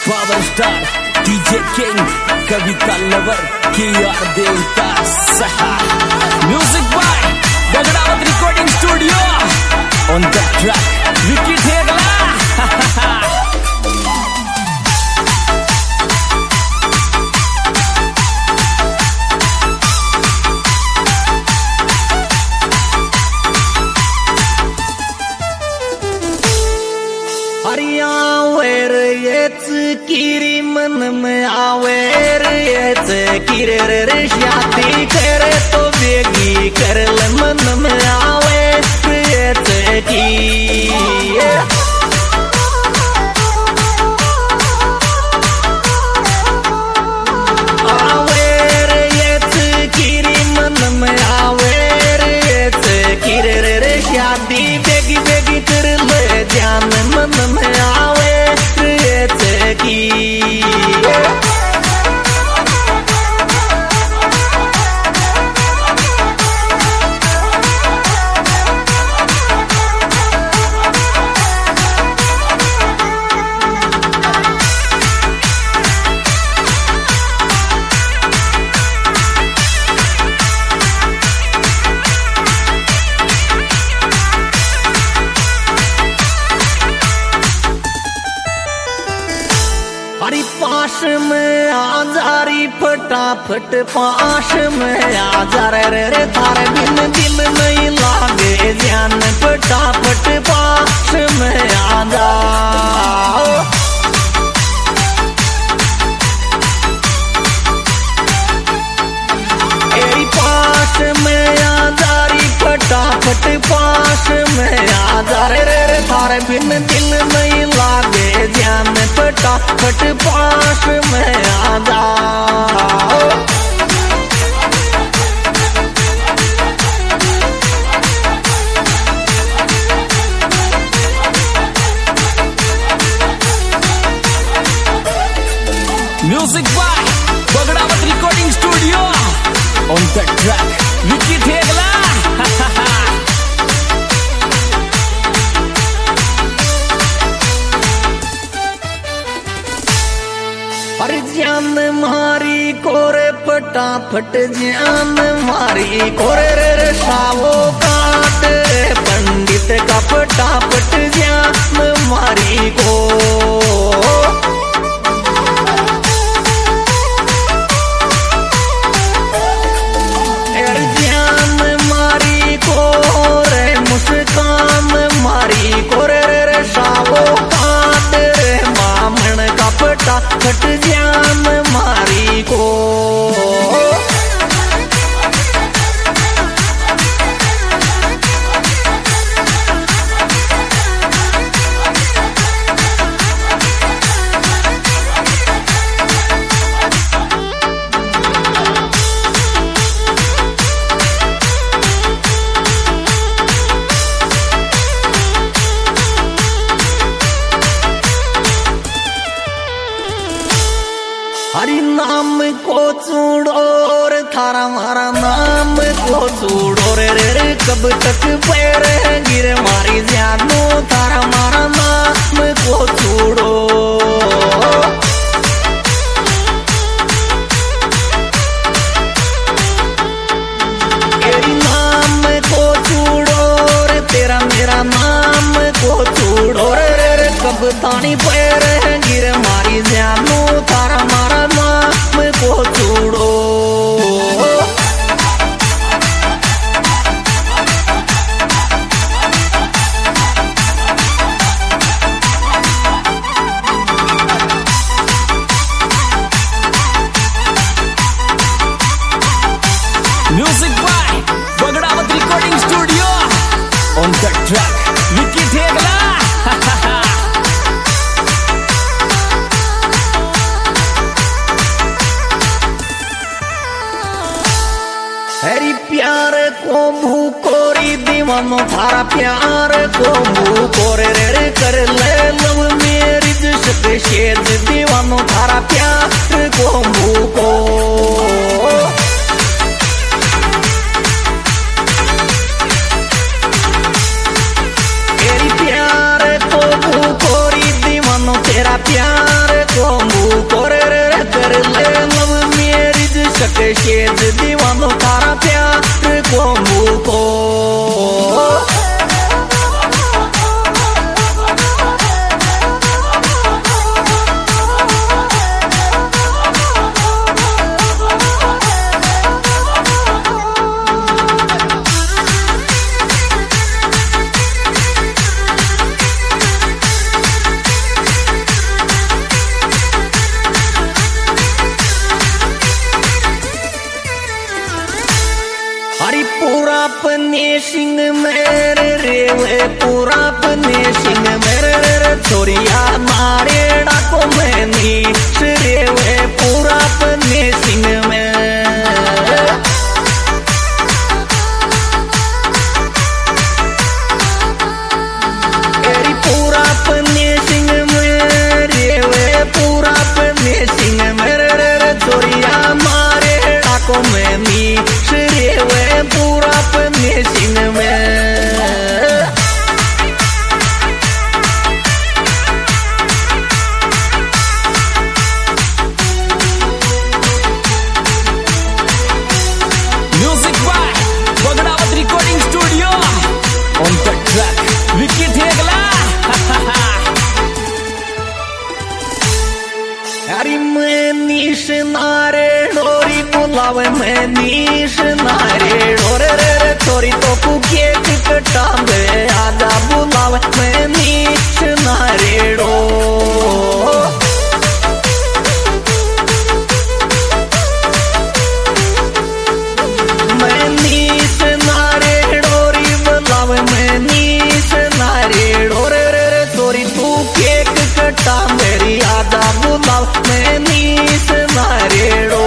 Power star DJ king Kavita lover KR देवता सहा music by Gagdawat recording studio on the track Vicky Thegla. आवेर येच किरी मन में आवेर येच किरे रे शादी करे तो बेगी करल मन में आवेर येच की आवेर येच किरी मन में आवेर येच किरे रे शादी बेगी बेगी करल ध्यान मन में आवे की पाश में आजारी फटाफट पाश में आजार रे थारे बिन दिल नहीं लागे ध्यान फटाफट पाश में आजा पाश में आजारी फटाफट पाश में आजार रे थारे बिन दिल नहीं लागे ध्यान फटाफट पास में आजा music by Bagdawat recording studio on the track Vicky Thegla. अरे जान मारी कोरे फटाफट जान मारी कोरे रे सावो काट पंडित का फटाफट जान मारी को जान मारी को रे मुस्कान मारी कोरे रे सावो काट रे मामन का फटाफट जान मारी को हरि नाम को चूड़ोर थारा मारा नाम को चूड़ोर रे कब तक पैर गिर मारी जानो थारा मारा नाम को चूड़ो तेरी नाम को चूड़ोर तेरा मेरा नाम को चूड़ोर रे कब तानी पैर गिर मारी जानो थारा मारा नाम को चूड़ो music by Bagdawat recording studio on the track Vicky Thegla. हरी प्यार को भूकोरी दीवानो थारा प्यार को भूकोरे रे कर ले लव मेरी जिसक शेद दीवानो थारा प्यार को भूको तेरी प्यार को भूकोरी दीवानो तेरा प्यार को सिंह मेरे रेवे पूरा अपने सिंह मेरे रे छोरिया मारे डाको मैनी रेवे पूरा अपने सिंह में पूरा अपने सिंह में रेवे पूरा अपने सिंह मेरे रे छोरिया मारे डाको मैनी रेवे पूरा अपने सिंह में अरे मैं नीश नारे डोरी बुलावे मैं नीश नारे डोरे रे थोड़ी तो पुके टिकटा दे आजा बुलावे मैं नीश नारे डो मैं नीश नारे डोरी बुलावे मैं नीश नारे डोरे रे थोड़ी तू केक कटा मेरी आजा बुलाव मैं नीस नारेड़ो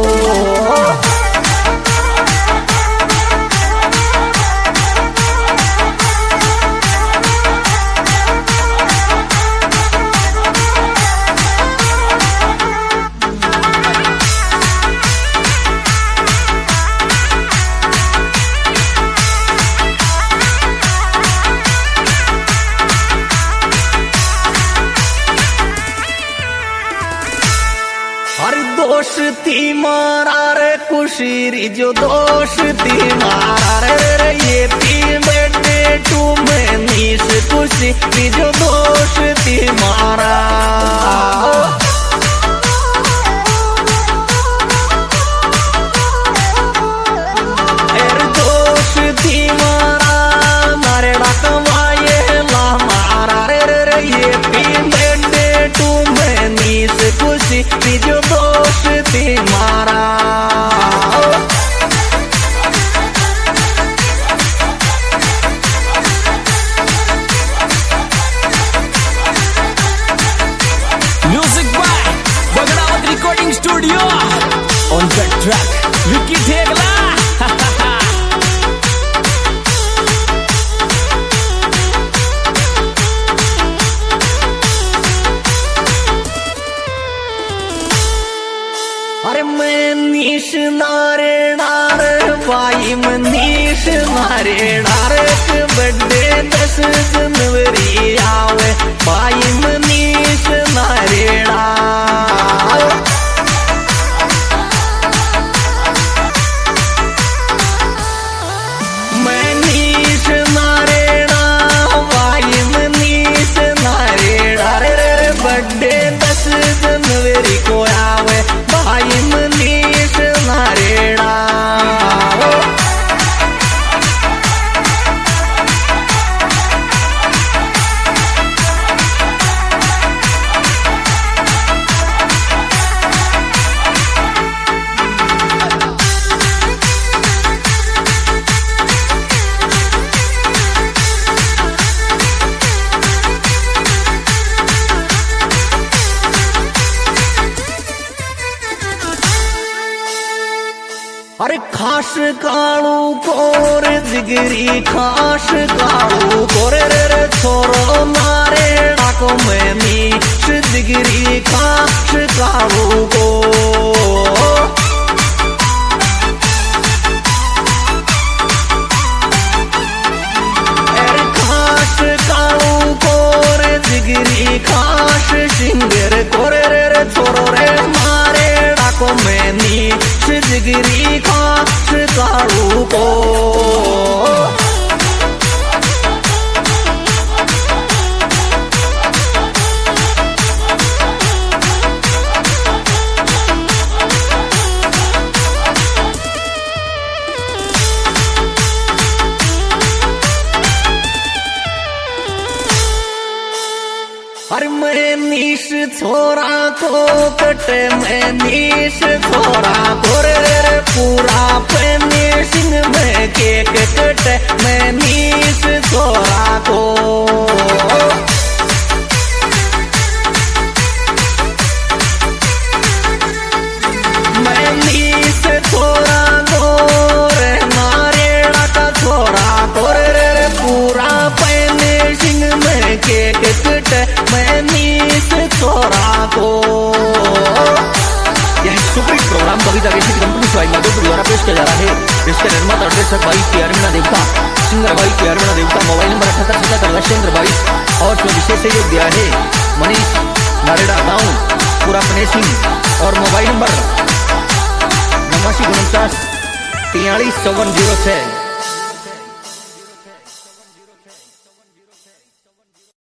दोस्ती मारा रे कुशीरी जो दोस्ती मारा रे ये तीन बेटे टू में नीस खुशी जो दोस्ती मारा दोस्ती मारा मारे डाकवाए ला मारा रे ये तीन बेटे टू में नीस खुशी जो दोस्ती मारा music by Bagdawat recording studio on the track Vicky Thegla अरे मैं नीश नारे डार भाई मनीष नारे डार बड्डे 10 जनवरी आवे भाई मनीष नारे डार मैं नीश नारे डार भाई मनीष नारे डार बड्डे 10 जनवरी को आवे भाई मनीष नारेड़ा अरे खास कालू कोर जिगरी खास कालू कोरे रे छोरो मारे डाको में नीश जिगरी खास कालू को अरे खास कालू कोर जिगरी खास सिंगर कोरे रे छोरो रे मारे डाको में नीश जिगरी खास कालू को अरे मैं नीश छोरा को कट मैं नीश छोरा को रे पूरा फिनिशिंग में केक कट मैं नीश छोरा को मैं नीश छोरा को रे नारेड़ा का छोरा को रे पूरा फिनिशिंग में केक कट मैं नीश छोरा को। यह सुपर प्रोग्राम बगीचा की कंपनी स्वाई माधोपुर द्वारा पेश किया जा रहा है। इसके निर्माता निर्देशक भाई के अरविंद देवता, सिंगर भाई के अरविंद देवता। मोबाइल नंबर 7877 और जो विशेष सहयोग दिया है मनीष नारेड़ा गाँव पूरा फिनिशिंग और मोबाइल नंबर 8949 435406।